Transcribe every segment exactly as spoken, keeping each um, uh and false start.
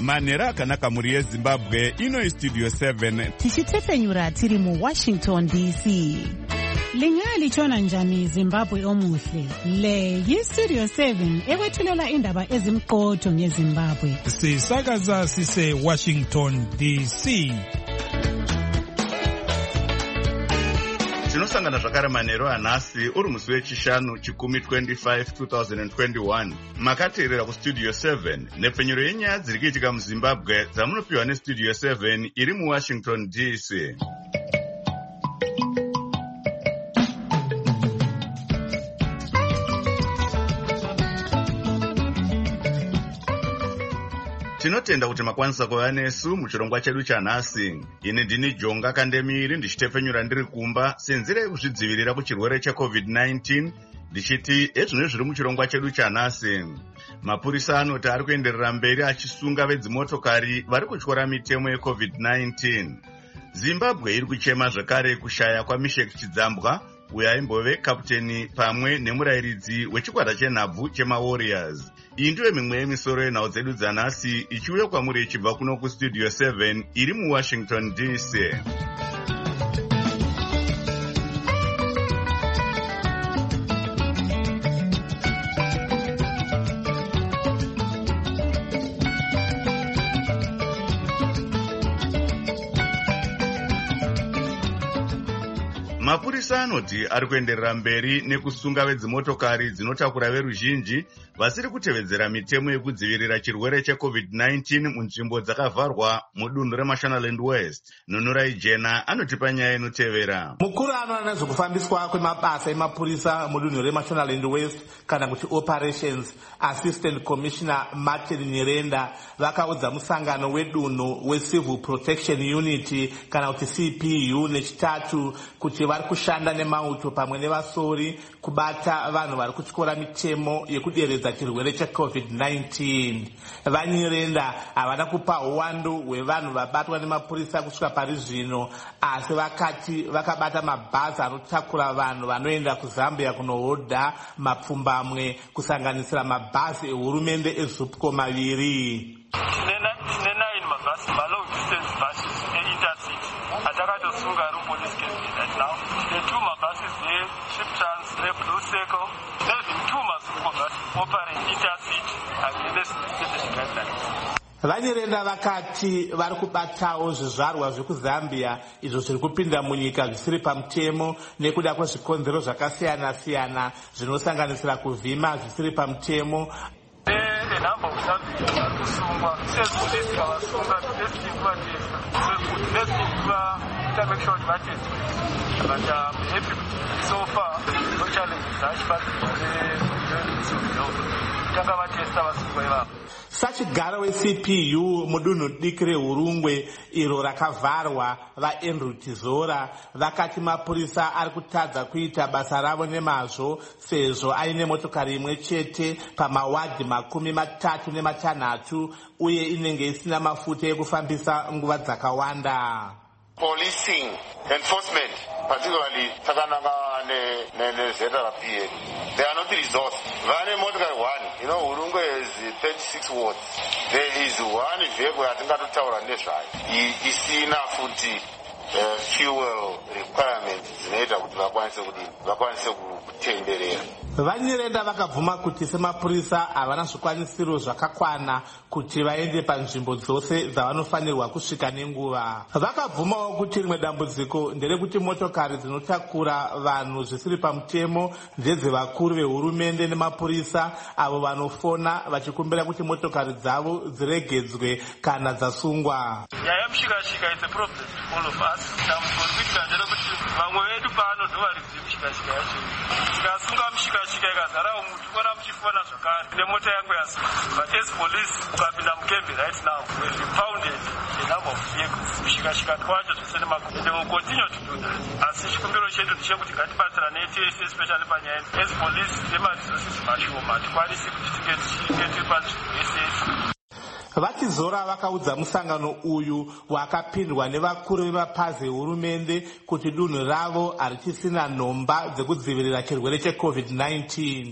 manhero akanaka mhuri yezimbabwe. Ino istudio seven tichitefenyura tiri muwashington D C. Lingalitshona njani Zimbabwe omuhle? Le yistudio seven ekwethulela indaba ezimqotho ngeZimbabwe. Sisakaza sise Washington D C. tinosangana zvakare manhero anhasi uri musi wechishanu chikumi twenty-five twenty twenty-one. Makateerera kustudio seven nepfenyuro yenyaya dziri kuitika muzimbabwe dzamunopiwa nestudio seven iri muwashington D C. Tinotenda kuti makwanisa kuva nesu muchirongwa chedu chanhasi. Ini ndini Jonga Kandemiri ndichitefenyura ndiri kumba senzira yekuzvidzivirira kuchirwere checovid nineteen ndichiti ezvino zviri muchirongwa chedu chanhasi. Mapurisa anoti ari kuenderera mberi achisunga vedzimotokari vari kutyora mitemo yecovid nineteen. Zimbabwe iri kuchema zvakare kushaya kwaMishek Chidzambwa uyo aimbove kaputeni pamwe nemurayiridzi wechikwata chenhabvu chemaWarriors. Iyi ndiyo mimwe yemisoro yenhau dzedu dzanhasi ichiuya kwamuri ichibva kuno kustudio seven iri muwashington D C. Mapurisa anoti ari kuenderera mberi nekusunga vedzimotokari dzinotakura veruzhinji vasiri kutevedzera mitemo yekudzivirira chirwere checovid nineteen munzvimbo dzakavharwa mudunhu reMashonaland West. Nunurai Jena anotipa nyaya inotevera. Mukuru anoona nezvekufambiswa kwemabasa emapurisa mudunhu reMashonaland West kana kuti operations, Assistant Commissioner Martin Nyirenda vakaudza musangano wedunhu weCivil Protection Unit kana kuti C P U nechitatu kuti vari kushanda nemauto pamwe nevasori kubata vanhu vari kutyora mitemo yekuderedza chirwere checovid nineteen. Vanyirenda havana kupa uwandu hwevanhu vabatwa nemapurisa kusvika pari zvino, asi vakati vakabata mabhazi anotakura vanhu vanoenda kuZambia kunohodha mapfumbamwe kusanganisira mabhazi ehurumende ezupco maviri. Mabasi low distance buses e-intercity atakatosunga ari police cabinet right now. The two mabuses there, ShipTrans, Blue Circle, even two Masuko buses operate intercity against the guidelines. Vanyirenda vakati vari kubatawo zvizvarwa zvekuzambia izvo zviri kupinda munyika zvisiri pamutemo nekuda kwezvikonzero zvakasiyana siyana zvinosanganisira kuvhima zvisiri pamutemo. The number of subjects are kusungwa sezipolisi kavasunga testing kuvatesta testing kuvaita make sure vatesta but I'm happy so far no challenges tanga vatesta vasungwa ivavo. Sachigaro we-C P U mudunhu diki reHurungwe iro rakavharwa vaAndrew Tizora vakati mapurisa ari kutadza kuita basa ravo nemazvo sezvo aine motokari imwe chete pamawadhi makumi matatu nematanhatu uye inenge isina mafuta ekufambisa nguva dzakawanda. Policing, enforcement, particularly Takananga and Zeta P A, they are not resourced. Vane Motokai one, you know, Urunga is thirty-six wards. There is one vehicle I think I don't tell on this side. He is enough food, uh, fuel requirements, Zeta with Vakwanse Tendere. Vanyirenda vakabvuma kuti semapurisa havana zvikwanisiro zvakakwana kuti vaende panzvimbo dzose dzavanofanirwa kusvika nenguva. Vakabvumawo kuti rimwe dambudziko nderekuti motokari dzinotakura vanhu zvisiri pamutemo ndedzevakuru vehurumende nemapurisa avo vanofona vachikumbira kuti motokari dzavo dziregedzwe kana dzasungwa. Nyaya mushikashika is a problem to all of us. Tambokutika nderekuti vamwe vedu pano ndovaridzi mushikashika yacho. Tikasunga mushikashika Shika ikazara umuti kona muchifona zvakare nemota yangu yasunga. But as police ukapinda mukembe right now we have impounded a number of vehicles. Mushikashika twacho zvisene magumo. And we will continue to do that. Asi chikumbiro chedu ndechekuti ngatibatsirane tese especially panyaya as police nemaresources mashoma tikwanise kuti tinge tiri panzvimbo yese yese. Vatizora vakaudza musangano uyu wakapindwa nevakuru vemapazi ehurumende kuti dunhu ravo harichisina nhomba dzekudzivirira chirwere checovid nineteen.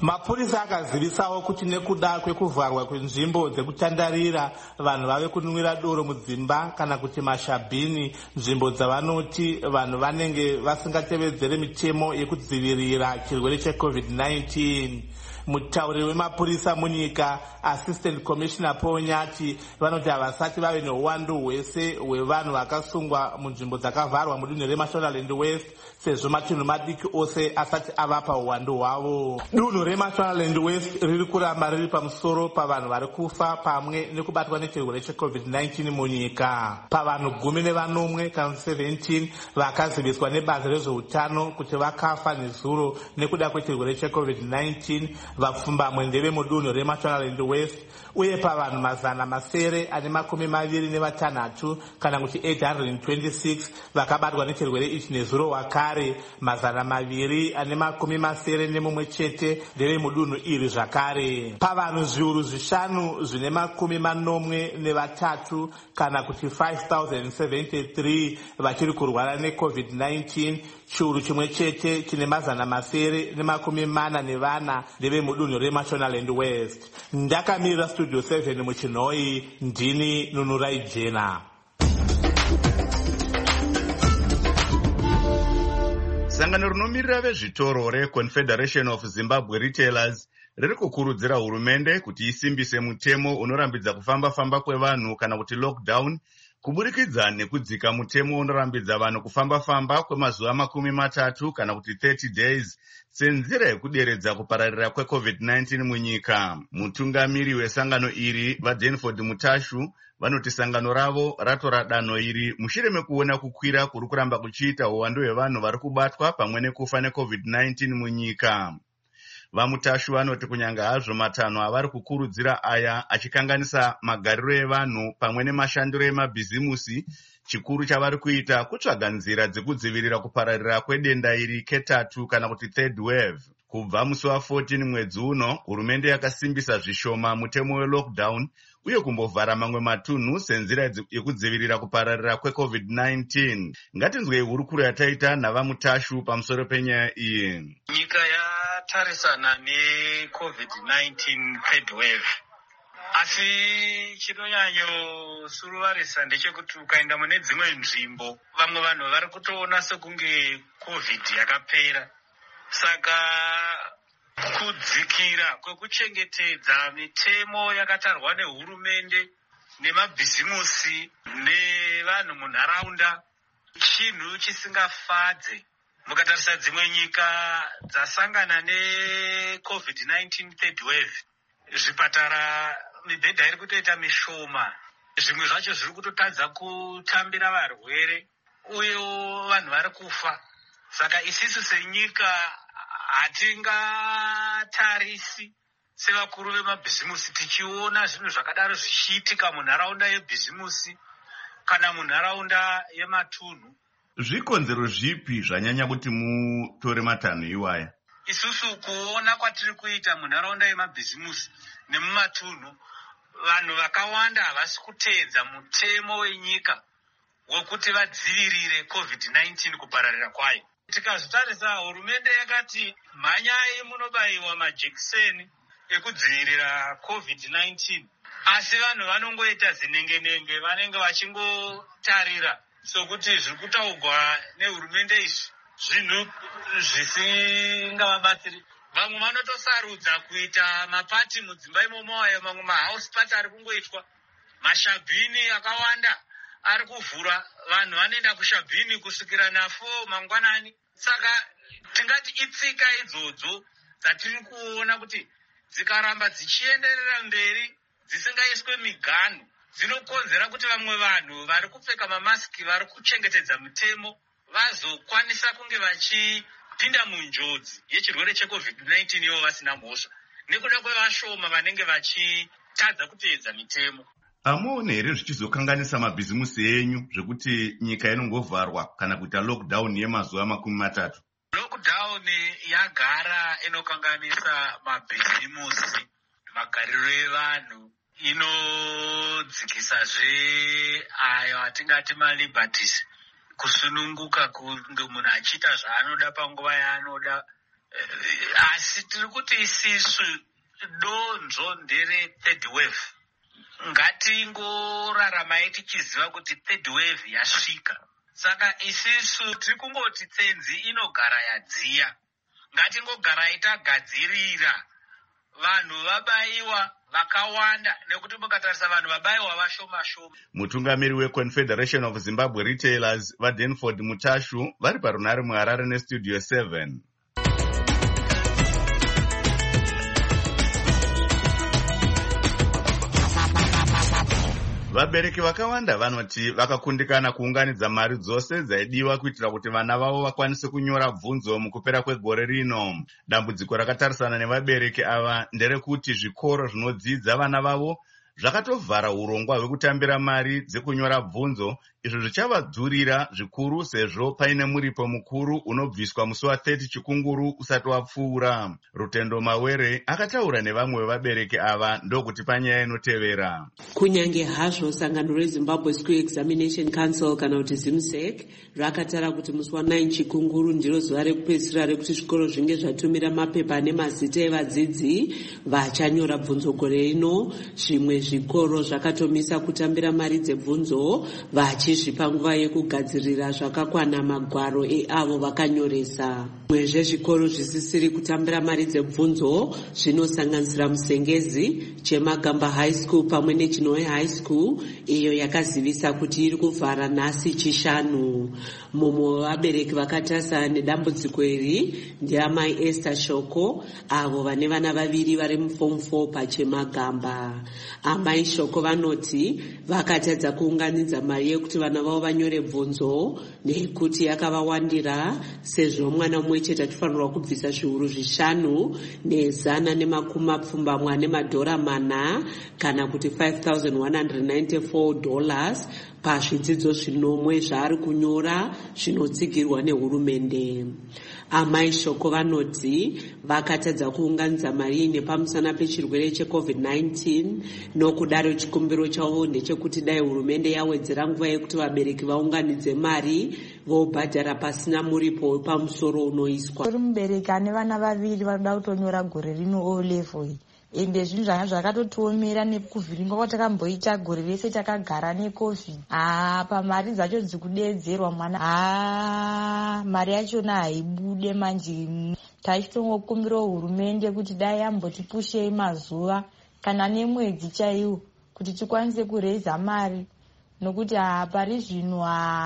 Mapurisa akazivisawo kuti nekuda kwekuvharwa kwenzvimbo dzekutandarira vanhu vave kunwira doro mudzimba kana kuti mashabhini, nzvimbo dzavanoti vanhu vanenge vasingatevedzere mitemo yekudzivirira chirwere checovid nineteen. Mutauriri wemapurisa munyika Assistant Commissioner Paul Nyati vanoti havasati vave neuwandu hwese hwevanhu vakasungwa munzvimbo dzakavharwa mudunhu reMashonaland West sezvo matunhu madiki ose asati avapa uwandu hwavo. Dunhu reMashonaland West riri kuramba riri pamusoro pavanhu vari kufa pamwe nekubatwa nechirwere checovid nineteen munyika. Pavanhu gumi nevanomwe kana seventeen vakaziviswa nebazi rezveutano kuti vakafa nezuro nekuda kwechirwere checovid nineteen, vapfumbamwe ndeve mudunhu reMashonaland West, uye pavanhu mazana masere ane makumi maviri nevatanhatu kana kuti eight hundred twenty-six vakabatwa nechirwere ichi nezuro wakare, mazana maviri ane makumi masere nemumwe chete ndeve mudunhu iri zvakare. Pavanhu zviuru zvishanu zvine makumi manomwe nevatatu kana kuti five thousand seventy-three vachiri kurwara necovid nineteen, chiuru chimwe chete chine mazana masere nemakumi mana nevana ndeve mudunhu reMashonaland West. Ndakamirira studio seven muchinhoi, ndini Nunurai Jena. Sangano rinomirira vezvitoro reConfederation of Zimbabwe Retailers riri kukurudzira hurumende kuti isimbise mutemo unorambidza kufamba-famba kwevanhu kana kuti lockdown, kuburikidza nekudzika mutemo unorambidza vanhu kufamba-famba kwemazuva makumi matatu kana kuti thirty days senzira yekuderedza kupararira kwecovid nineteen munyika. Mutungamiri wesangano iri vaDanford Mutashu vanoti sangano ravo ratora danho iri mushure mekuona kukwira kuri kuramba kuchiita uwandu hwevanhu vari kubatwa pamwe nekufa necovid nineteen munyika. Vamutashu vanoti kunyanga hazvo matanho avari kukurudzira aya achikanganisa magariro evanhu pamwe nemashandiro emabhizimusi, chikuru chavari kuita kutsvaga nzira dzekudzivirira kupararira kwedenda iri ketatu kana kuti third wave. Kubva musi wa14 mwedzi uno, hurumende yakasimbisa zvishoma mutemo welockdown uye kumbovhara mamwe matunhu senzira yekudzivirira kupararira kwecovid nineteen. Ngatinzwei hurukuro yataita navamutashu pamusoro penyaya iyi. Nyika yatarisana necovid nineteen third wave, asi chinonyanyosuruvarisa ndechekuti ukaenda mune dzimwe nzvimbo vamwe vanhu vari kutoona sekunge covid yakapera. Saka kudzikira kwekuchengetedza mitemo yakatarwa nehurumende nemabhizimusi nevanhu munharaunda chinhu chisingafadze. Mukatarisa dzimwe nyika dzasangana necovid nineteen third wave, zvipatara mibhedha iri kutoita mishoma, zvimwe zvacho zviri kutotadza kutambira varwere uyewo vanhu vari kufa. Saka isisu senyika hatingatarisi sevakuru vemabhizimusi tichiona zvinhu zvakadaro zvichiitika munharaunda yebhizimusi kana munharaunda yematunhu. Zvikonzero zvipi zvanyanya kuti mutore matanho iwaya? Isusu kuona kwatiri kuita munharaunda yemabhizimusi nemumatunhu, vanhu vakawanda havasi kuteedza mutemo wenyika wekuti vadzivirire covid nineteen kupararira kwayo. Tikazvitarisa, hurumende yakati mhanyai munobayiwa majekiseni ekudzivirira covid nineteen, asi vanhu vanongoita zinenge-nenge, vanenge vachingotarira sokuti zviri kutaurwa nehurumende izvi zvinhu zvisingavabatsiri. Vamwe vanotosarudza kuita mapati mudzimba imomo, mamwe mahouse party ari kungoitwa, mashabhini akawanda ari kuvhura, vanhu vanoenda kushabhini kusvikira na four mangwanani. Saka tingati itsika idzodzo dzatiri kuona kuti dzikaramba dzichienderera mberi dzisingaiswe miganhu, dzinokonzera kuti vamwe vanhu vari kupfeka mamasiki vari kuchengetedza mitemo vazokwanisa kunge vachipinda munjodzi yechirwere checovid nineteen ivo vasina mhosva, nekuda kwevashoma vanenge vachitadza kuteedza mitemo. Hamuoni here zvichizokanganisa mabhizimusi enyu zvekuti nyika inongovharwa kana kuita lockdown yemazuva makumi matatu? Lockdown yagara inokanganisa mabhizimusi, magariro evanhu, inodzikisazve ayo atingati maliberties, kusununguka kunge munhu achiita zvaanoda panguva yaanoda, asi tiri kuti isisu donzvo ndere third wave. Ngatingoraramai tichiziva kuti third wave yasvika. Saka isisu tiri kungoti tsenzi inogara yadziya. Ngatingogarai tagadzirira vanhu vabaiwa vakawanda nekuti mukatarisa vanhu vabaiwa vashoma shoma. Mutungamiri weConfederation of Zimbabwe Retailers vaDenford Mutashu vari parunare muHarare neStudio seven. Vabereki vakawanda vanoti vakakundikana kuunganidza mari dzose dzaidiwa kuitira kuti vana vavo vakwanise kunyora bvunzo mukupera kwegore rino. Dambudziko rakatarisana nevabereki ava nderekuti zvikoro zvinodzidza vana vavo zvakatovhara urongwa hwekutambira mari dzekunyora bvunzo, izvo zvichavadhurira zvikuru sezvo paine muripo mukuru unobviswa musi wa-thirty Chikunguru usati wapfuura. Rutendo Mawere akataura nevamwe vevabereki ava ndokuti panyaya inotevera. Kunyange hazvo sangano reZimbabwe School Examination Council kana kuti ZIMSEC rakatara kuti musi wa-nine Chikunguru ndiro zuva rekupedzisira rekuti zvikoro zvinge zvatumira mapepa nemazita evadzidzi vachanyora bvunzo gore rino, zvimwe zvikoro zvakatomisa kutambira mari dzebvunzo vachizvipa nguva yekugadzirira zvakakwana magwaro eavo vakanyoresa. Zvimwe zvezvikoro zvisisiri kutambira mari dzebvunzo zvinosanganisira Musengezi, Chemagamba High School pamwe neChinoe High School, iyo yakazivisa kuti iri kuvhara nhasi Chishanu. Mumwe wavabereki vakatasana nedambudziko iri ndiamai Esther Shoko, avo vane vana vaviri vari muform four paChemagamba. Amai Shoko vanoti vakatadza kuunganidza mari yekuti vana vavo vanyore bvunzo nekuti yakavawandira, sezvo mwana mumwe chete achifanirwa kubvisa zviuru zvishanu nezana nemakumi mapfumbamwe nemadhora mana kana kuti five thousand one hundred ninety-four dollars pazvidzidzo zvinomwe zvaari kunyora zvinotsigirwa nehurumende. Amai Shoko vanoti vakatadza kuunganidza mari nepamusana pechirwere checovid nineteen, nokudaro chikumbiro chavo ndechekuti dai hurumende yawedzera nguva yekuti vabereki vaunganidze mari vobhadhara pasina muripo wepamusoro unoiswa. Uri mubereki ane vana vaviri varikuda kutonyora gore rino O level, ende zvinhu zvanga zvakatotiomera nekuvhiringwa kwatakamboita gore rese takagara necovid. Ah, pamari dzacho dzikudeedzerwa mwana, ah, mari yachona haibude manje. Taichitongokumbira hurumende kuti dai yambotipushei mazuva kana nemwedzi chaiwo kuti tikwanise kureza mari, nokuti pari zvino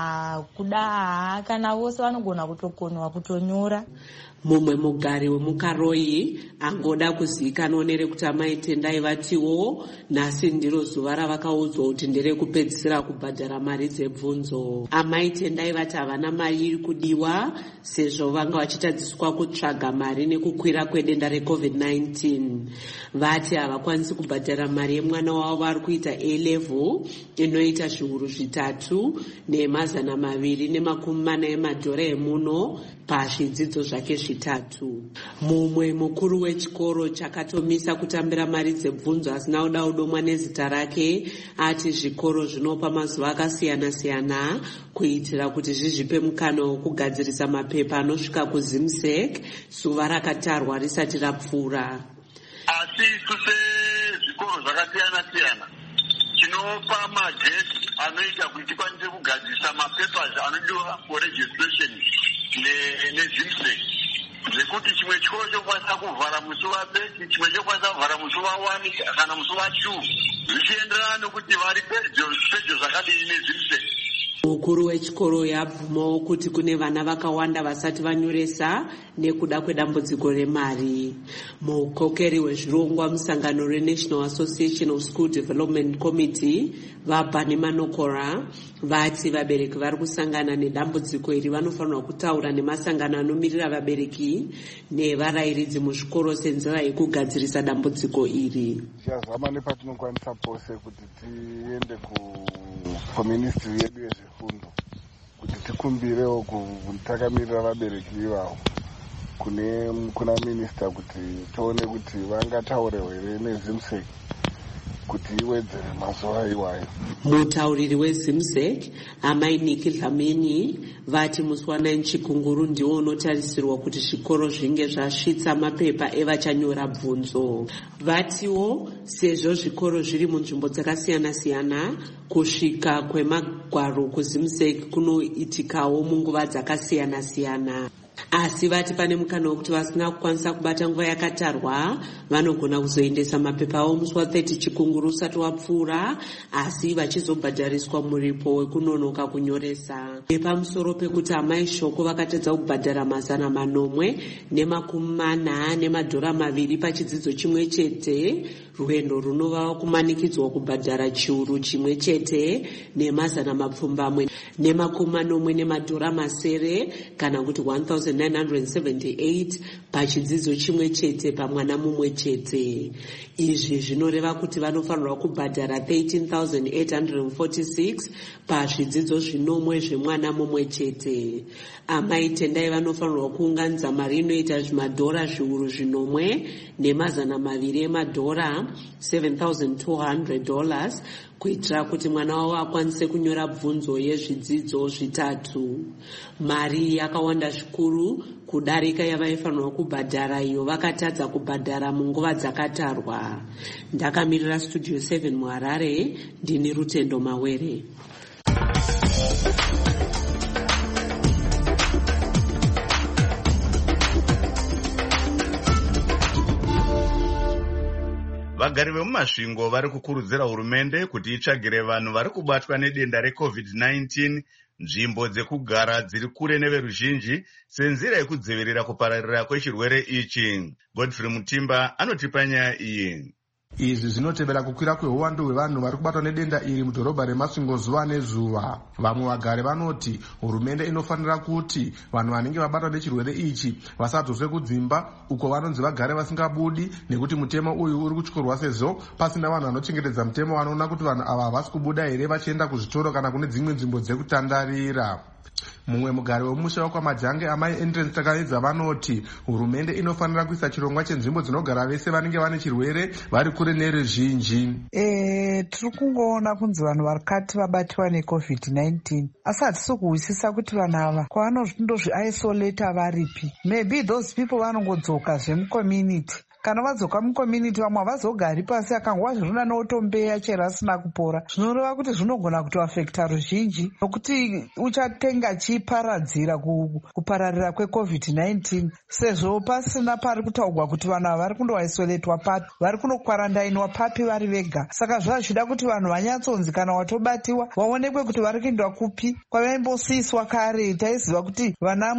kuda kana vose vanogona kutokonwa kutonyora. Mumwe mugari wemukaroyi angoda kuzivikanwa nerekuti amai Tendai vatiwo nhasi ndiro zuva ravakaudzwa kuti nderekupedzisira kubhadhara mari dzebvunzo. Amai Tendai vati havana mari iri kudiwa sezvo vanga vachitadziswa kutsvaga mari nekukwira kwedenda recovid nineteen. Vati havakwanisi kubhadhara mari yemwana wavo vari kuita A level inoita zviuru zvitatu nemazana maviri nemakumi mana emadhora emuno pazvidzidzo zvake zvitatu. Mumwe mukuru wechikoro chakatomisa kutambira mari dzebvunzo asina kuda kudomwa nezita rake ati zvikoro zvinopa mazuva akasiyana siyana kuitira kuti zvizvipe mukana wokugadzirisa mapepa anosvika kuZIMSEC zuva rakatarwa risati rapfuura. Asi isu sezvikoro zvakasiyana siyana tinopa madhesi anoita kuti tikwanise kugadzirisa mapepa anodiwa for registration neZIMSEC, zvekuti chimwe chikoro chokwanisa kuvhara musi wa-thirty, chimwe chokwanisa kuvhara musi wa-one kana musi wa-two, zvichienderana nokuti vari pedyo pedyo zvakadini neZIMSEC. Mukuru wechikoro yabvumawo kuti kune vana vakawanda vasati vanyoresa nekuda kwedambudziko remari. Mukokeri wezvirongwa musangano reNational Association of School Development Committee vaBhani Manokora vati vabereki vari kusangana nedambudziko iri vanofanirwa kutaura nemasangano anomirira vabereki nevarairidzi muzvikoro senzira yekugadzirisa dambudziko iri. Tichazama nepatinokwanisa pose kuti tiende kuministry yedu yezvefundo kuti tikumbirewo kutakamirira vabereki ivavo kune kuna minista kuti tione kuti vangataure here neZIMSEC kuti iwedzere mazuva iwayo. Mutauriri weZimsek amai Niki Dlamini vati musi wa9 Chikunguru ndiwo unotarisirwa kuti zvikoro zvinge zvasvitsa mapepa evachanyora bvunzo. Vatiwo sezvo zvikoro zviri munzvimbo dzakasiyana siyana kusvika kwemagwaro kuZimsek kunoitikawo munguva dzakasiyana siyana. Asi vati pane mukana wekuti vasina kukwanisa kubata nguva yakatarwa vanogona kuzoendesa mapepa avo musi wa30 Chikunguru usati wapfuura, asi vachizobhadhariswa muripo wekunonoka kunyoresa. Nepamusoro pekuti amai shoko vakatadza kubhadhara mazana manomwe nemakumi mana nemadhora maviri pachidzidzo chimwe chete, rwendo runova kumanikidzwa kubhadhara chiuru chimwe chete nemazana mapfumbamwe nemakumi manomwe nemadhora masere kana kuti one thousand nine hundred seventy-eight pachidzidzo chimwe chete pamwana mumwe chete. Izvi zvinoreva kuti vanofanirwa kubhadhara thirteen thousand eight hundred forty-six pazvidzidzo zvinomwe zvemwana mumwe chete. Amai Tendai vanofanirwa kuunganidza mari inoita zvimadhora zviuru zvinomwe nemazana maviri emadhora seven thousand two hundred dollars kuitira kuti mwana wavo akwanise kunyora bvunzo yezvidzidzo zvitatu. Mari yakawanda zvikuru kudarika yavaifanirwa kubhadhara iyo vakatadza kubhadhara munguva dzakatarwa. Ndakamirira Studio seven muHarare, ndini Rutendo Mawere. Vagari vemumasvingo vari kukurudzira hurumende kuti itsvagire vanhu vari kubatwa nedenda recovid nineteen nzvimbo dzekugara dziri kure neveruzhinji senzira yekudzivirira kupararira kwechirwere ichi. Godfrey Mutimba anotipa nyaya iyi. Izvi zvinotevera kukwira kweuwandu hwevanhu vari kubatwa nedenda iri mudhorobha reMasvingo zuva nezuva. Vamwe vagari vanoti hurumende inofanira kuti vanhu vanenge vabatwa nechirwere ichi vasadzoswe kudzimba uko vanonzi vagare vasingabudi, nekuti mutemo uyu uri kutyorwa sezvo pasina vanhu vanochengetedza mutemo vanoona kuti vanhu ava havasi kubuda here vachienda kuzvitoro kana kune dzimwe nzvimbo dzekutandarira. Mumwe mugari wemusha wakwamajange amai Entrance Takaedza vanoti hurumende inofanira kuisa chirongwa chenzvimbo dzinogara vese vanenge vane chirwere vari kure neruzhinji. Eh, tiri kungoona kunzi vanhu vakati vabatiwa necovid nineteen asi hatisi kuhwisisa kuti vanhu ava kwavanondozviisolata varipi. Maybe those people vanongodzoka zvemucommunity. Kana vadzoka mucommunity vamwe havazogari pasi akanguva zvinoda notombeya chero asina kupora. Zvinoreva kuti zvinogona kutoafekta ruzhinji nokuti uchatenga chiparadzira kupararira kwecovid nineteen sezvo pasina pari kutaurwa kuti vanhu ava vari kundovaisoletwa papi, vari kunokwarandainwa papi vari vega. Saka zvazvida kuti vanhu vanyatsonzi kana watobatiwa vaonekwe kuti vari kuendwa kupi. Kwavaimbosiyiswa kare taiziva kuti vana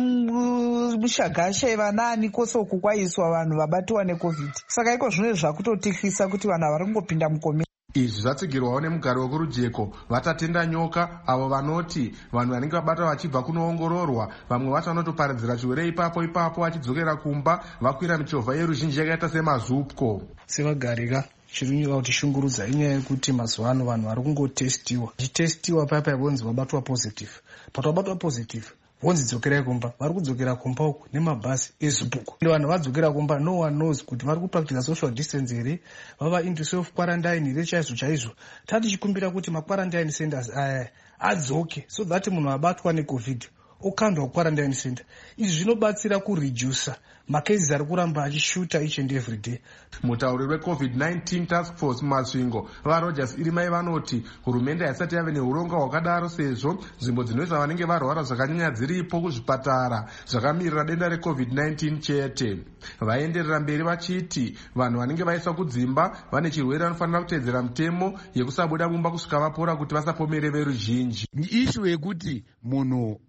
mushagashe vanaani kwose uku kwaiswa vanhu vabatiwa necovid. Saka iko zvino zvakutotihlisa kuti vanhu vari kungopinda mukomi. Izvi zvatsigirwawo nemugari wekurujeko vatatenda nyoka avo vanoti vanhu vanenge vabata vachibva kunoongororwa vamwe vacho vanotoparadzira chirwere ipapo ipapo vachidzokera kumba vakwira michovha yeruzhinji yakaita semazupko. Sevagarika chirinyora kuti shungurudza inyaya yekuti mazuva ano vanhu vari kungotestiwa vachitestiwa paipai vonzi vabatwa positive, but vabatwa positive vonzi dzokerai kumba. Vari kudzokera kumba uku nemabhasi ezupuko. Vanhu vadzokera kumba, no one knows kuti vari kupractice social distance here, vava into self quarantine here chaizvo chaizvo. Tati chikumbira kuti makwarantine centers aya adzoke so that munhu abatwa necovid okandwa quarantine center. Izvi zvinobatsira kuredusa macases ari kuramba achishuta each and every day. Mutauriri wecovid nineteen task force mumasvingo vaRogers Irimai vanoti hurumende haisati yave neurongwa hwakadaro sezvo nzvimbo dzinoisa vanenge varwara zvakanyanya dziripo kuzvipatara zvakamirira denda recovid nineteen chete. Vaenderera mberi vachiti vanhu vanenge vaiswa kudzimba vane chirwere vanofanira kuteedzera mutemo yekusabuda mumba kusvika vapora kuti vasapomere veruzhinji. Issue yekuti munhu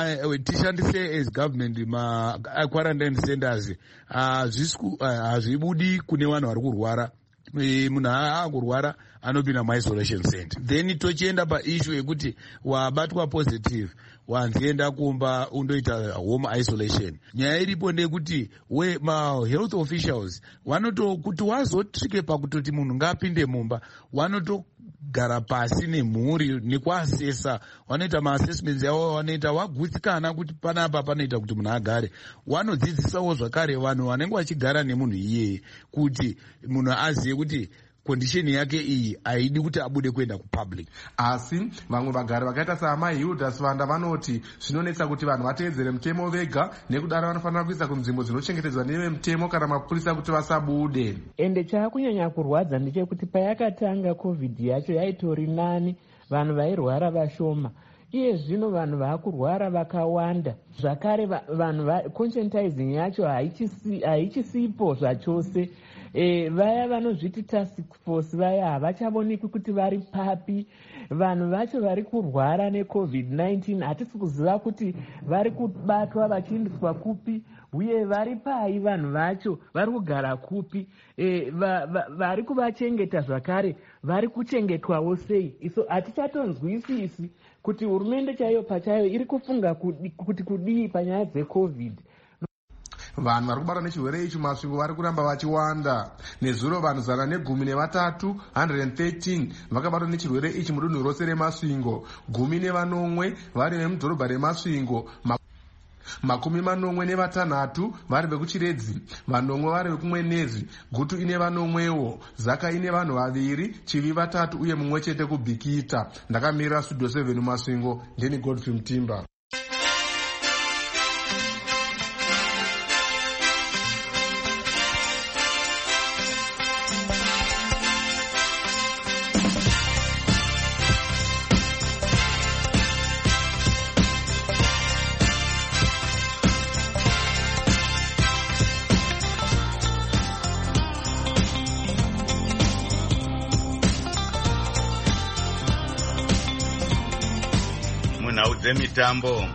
tishandise as government ma quarantine centers hazvibudi kune vanhu vari kurwara. Munhu akurwara anopinda maisolation center. Then tochienda paissue yekuti wabatwa positive wanzienda kumba undoita home isolation. Nyaya iripo ndekuti we ma health officials wanoto kuti wazosvike pakutoti munhu ngapinde mumba wanoto gara pasi nemhuri nekuasesa, wanoita maassessments yavo, wanoita wagutsikana kuti panapa panoita kuti munhu agare. Wanodzidzisawo zvakare vanhu vanenge vachigara nemunhu iyeye kuti munhu azive kuti kondisheni yake iyi haidi kuti abude kuenda kupublic. Asi vamwe vagari vakaita saamai Hilda Svanda vanoti zvinonetsa kuti vanhu vateedzere mutemo vega, nekudaro vanofanira kuisa kunzvimbo dzinochengetedzwa nevemutemo kana mapurisa kuti vasabude. Ende chaakunyanya kurwadza ndechekuti payakatanga covid yacho yaitori nani, vanhu vairwara vashoma. Iye zvino vanhu vakurwara vakawanda. Zvakare vanhu conscientizing yacho haichisipo zvachose. E, vaya vanozviti task force vaya havachavoniki kuti vari papi. Vanhu vacho vari kurwara necovid nineteen hatisi kuziva kuti vari kubatwa vachiendeswa kupi uye vari pai vanhu vacho vari kugara kupi. E, va, va, vari kuvachengeta zvakare vari kuchengetwawo sei. Iso hatichatonzwisisi kuti hurumende chaiyo pachayo iri kufunga kuti kudii panyaya dzecovid. Vanhu vari kubatwa nechirwere ichi masvingo vari kuramba vachiwanda. Nezuro vanhu zana negumi nevatatu one hundred thirteen vakabatwa nechirwere ichi mudunhu rose remasvingo. Gumi nevanomwe vari vemudhorobha remasvingo, makumi manomwe nevatanhatu vari vekuchiredzi, vanomwe vari vekumwenezi, gutu ine vanomwewo, zaka ine vanhu vaviri, chivi vatatu uye mumwe chete kubhikita. Ndakamirira studio seven masvingo, ndini Godfrey Mutimba. munhau dzemitambo.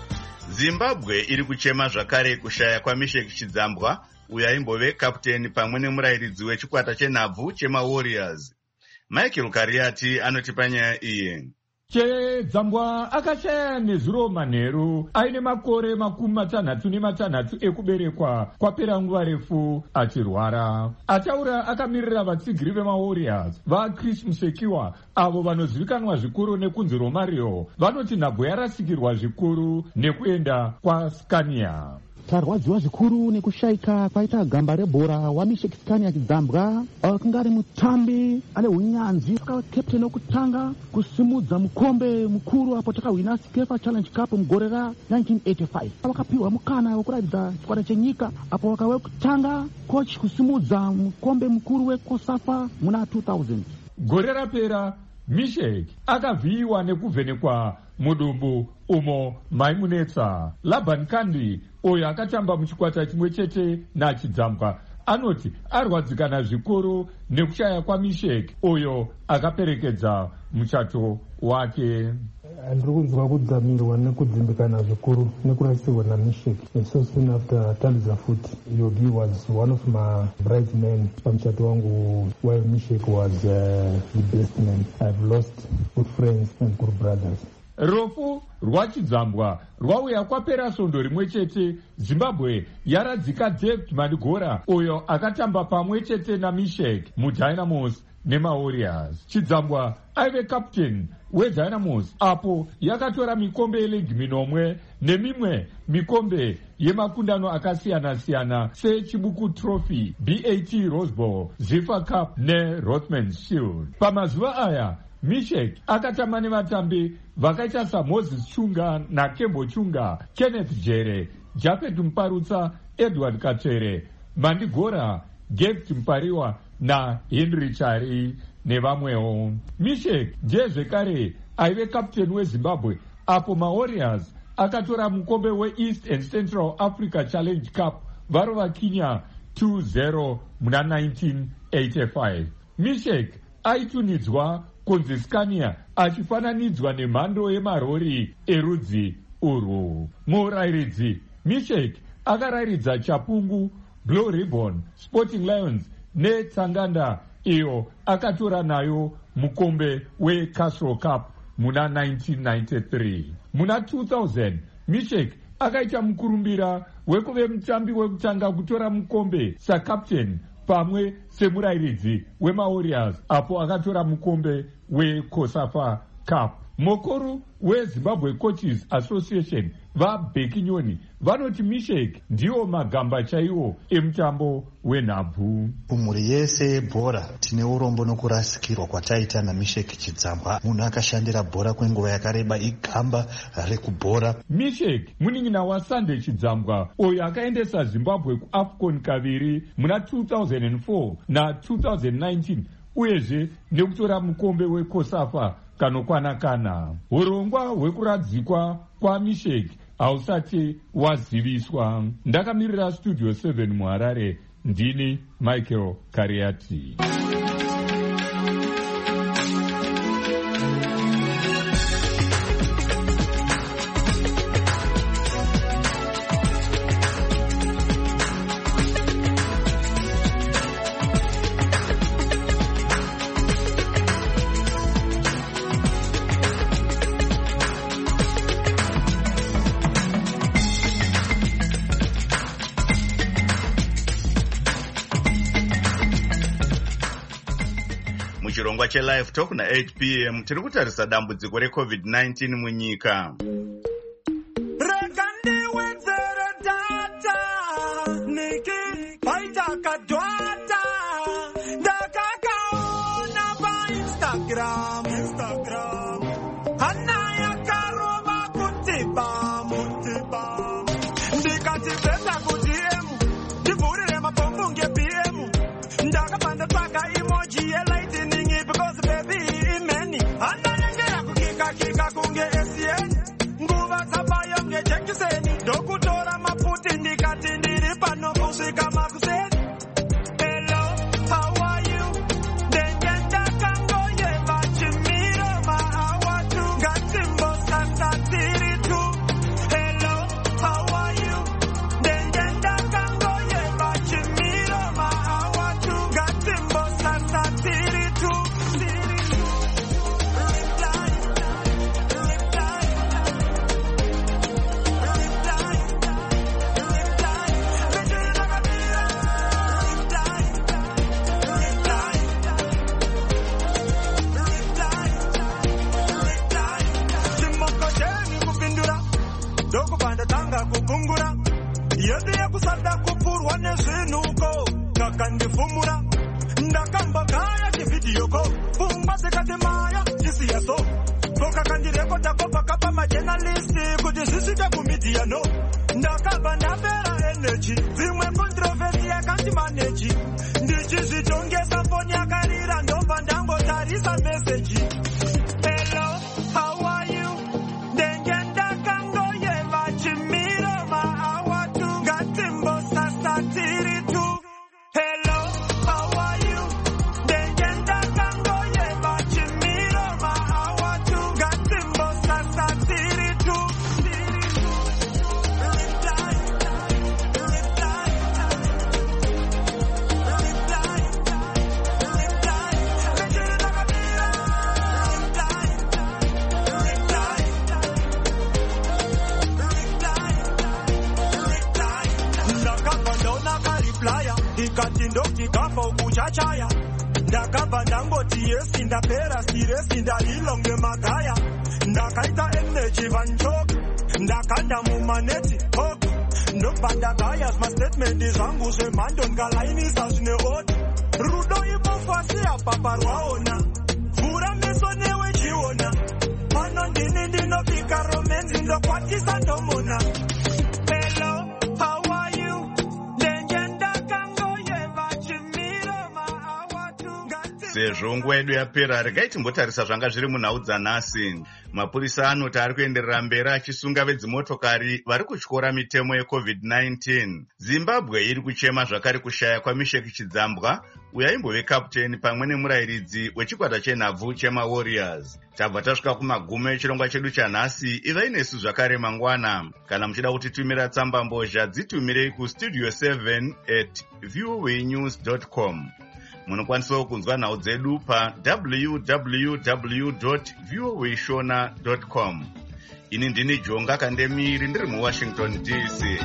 Zimbabwe iri kuchema zvakare kushaya kwaMeshek Chidzambwa, uyo aimbove kapteni pamwe nemurairidzi wechikwata chenhabvu chemaWarriors. Michael Kariati anotipa nyaya iyi. Chidzambwa akashaya nezuro manheru aine makore makumi matanhatu nematanhatu ekuberekwa kwapera nguva refu achirwara. Ataura akamirira vatsigiri vemaWarriors vaChris Musekiwa avo vanozivikanwa zvikuru nekunzi Romario vanoti nhabvu yarasikirwa zvikuru nekuenda kwaScania. Tarwadziwa zvikuru nekushayika kwaita gamba rebhora waMeshek Scania Chidzambwa, akanga ari mutambi ane unyanzvi, akakapteni wokutanga kusimudza mukombe mukuru apo takahwina Skefa Challenge Cup mugore ra nineteen eighty-five. Vakapiwa mukana wekuratidza chikwata chenyika apo vakave kutanga coach kusimudza mukombe mukuru weCOSAFA muna two thousand. Gore rapera Meshek akavhiyiwa nekuvhenekwa mudumbu umo maimunetsa. Laban Kandi uyo akatamba muchikwata chimwe chete naChidzambwa anoti arwadzikana zvikuru nekushaya kwaMeshek uyo akaperekedza muchato wake. Ndiri kunzwa kudzamirwa nekudzimbikana zvikuru nekurasirwa naMeshek. So soon after Taliza Foot, Yogi was one of my bridesmen pamuchato wangu while Meshek was uh, the best man. I've lost good friends and good brothers. Rofu rwaChidzambwa rwauya kwapera svondo rimwe chete. Zimbabwe yaradzika David Mandigora uyo akatamba pamwe chete naMeshek muDynamos nemaWarriors. Chidzambwa aive kapteni weDynamos apo yakatora mikombe yeligi minomwe nemimwe mikombe yemakundano akasiyana-siyana seChibuku Trophy, B A T Rose Bowl, Ziffa Cup neRothmans Shield. Pamazuva aya Meshek akatamba nevatambi vakaita saMoses Chunga naKembo Chunga, Kenneth Jere, Japhet Muparutsa, Edward Katsvere, Mandigora, Gift Mpariwa naHenry Chari nevamwewo. Meshek ndiye zvekare aive kapteni weZimbabwe apo maWarriors akatora mukombe weEast and Central Africa Challenge Cup varo vaKenya two zero muna nineteen eighty-five. Meshek aitunidzwa kunzi Scania achifananidzwa nemhando yemarori erudzi urwu. Murairidzi Meshek akarayiridza Chapungu, Blue Ribbon, Sporting Lions neTsanganda iyo akatora nayo mukombe weCastro Cup muna nineteen ninety-three. Muna two thousand Meshek akaita mukurumbira wekuve mutambi wekutanga kutora mukombe sakapteni pamwe semurairidzi wemaWarriors apo akatora mukombe weCOSAFA Cup. mukuru wezimbabwe coaches association vabhekinyoni vanoti mishek ndiwo magamba chaiwo emutambo wenhabvu. kumhuri yese yebhora tine urombo nokurasikirwa kwataita namishek chidzambwa, munhu akashandira bhora kwenguva yakareba, igamba rekubhora. mishek munin'ina wasunday chidzambwa uyo akaendesa zimbabwe kuafcon kaviri muna two thousand four na two thousand nineteen uyezve nekutora mukombe wekosafa kanokwana kana. urongwa hwekuradzikwa kwamishek hausati waziviswa. ndakamirira studio seven muharare, ndini Michael Kariati. muchirongwa chelive talk na-eight p m tiri kutarisa dambudziko recovid nineteen munyika. Rega ndiwedzere data niki paitakadwata ndakakaona painstagram instagram hana yakarova kutiba mutiba ndikati veta kuti emu ndivhurire mapombu ngebm ndakapanda tsvaga emoji yelightning because baby imeni hana yengera kukika kika kunge esien nguva dzabayo ngejekiseni ndokutora maputi ndikati ndiri pano kusvika makuseni. Hello, how are you? Ndenge ndakangoyeva chimiro maawa tu ngatimbosasa tiri tu. Hello, how are you? Ndenge ndakangoyeva chimiro maawa tu ngatimbosasa tiri tu. Ndokubanda tanga kugungura yedu yekusada kupurwa nezvinuko kakandifumura ndakambogaya chividhiyoko pfungwa dzikati maya chisiyaso kokakandirekodako pakapa majenalisti kuti zvisvike kumidhiya no ndakabva ndapera eneji dzimwe kontrovhesi yakandimaneji ndichizvitongesa foni yakarira ndobva ndangotarisa meseji. Hello, how are you? Ndenge ndakangoyeva chimiro maawa tu ngatimbosasa tiri tu. Hello, how are you? Ndenge ndakangoyeva chimiro maawa tu ngatimbosasa tiri tu. Ndikati ndokikafa ukuchachaya ndakabva ndangoti yesi ndapera siresi ndalilonge magaya ndakaita energy vanchoka ndakanda mumaneti hok ndobva ndagaya zmastatemendi zvangu zvemhando ndikalainisa zvine ota rudo imofasi apapa rwaona vhura meso newe chiona pano ndini ndinobika romenzi ndokwatisa ndomona. Hello, how are you? sezvo nguva yedu yapera, regai timbotarisa zvanga zviri munhau dzanhasi. mapurisa anoti ari kuenderera mberi achisunga vedzimotokari vari kutyora mitemo yecovid nineteen. zimbabwe iri kuchema zvakare kushaya kwamisheki chidzambwa uyo aimbove kaputeni pamwe nemurayiridzi wechikwata chenhabvu chemawarriors. tabva tasvika kumagumo echirongwa chedu chanhasi. ivai nesu zvakare mangwana. kana muchida kutitumira tsamba mbozha dzitumirei kustudio seven at voa news dot com. munokwanisawo kunzwa nhau dzedu pa w w w dot voa shona dot com. ini ndini Jonga Kandemiri ndiri muWashington D C.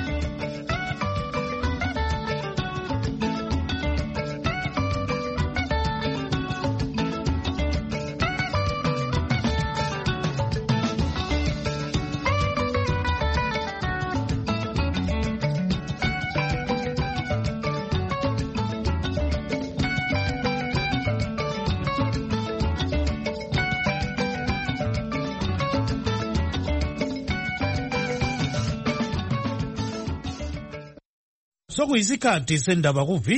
sokuyisikhathi sendaba ku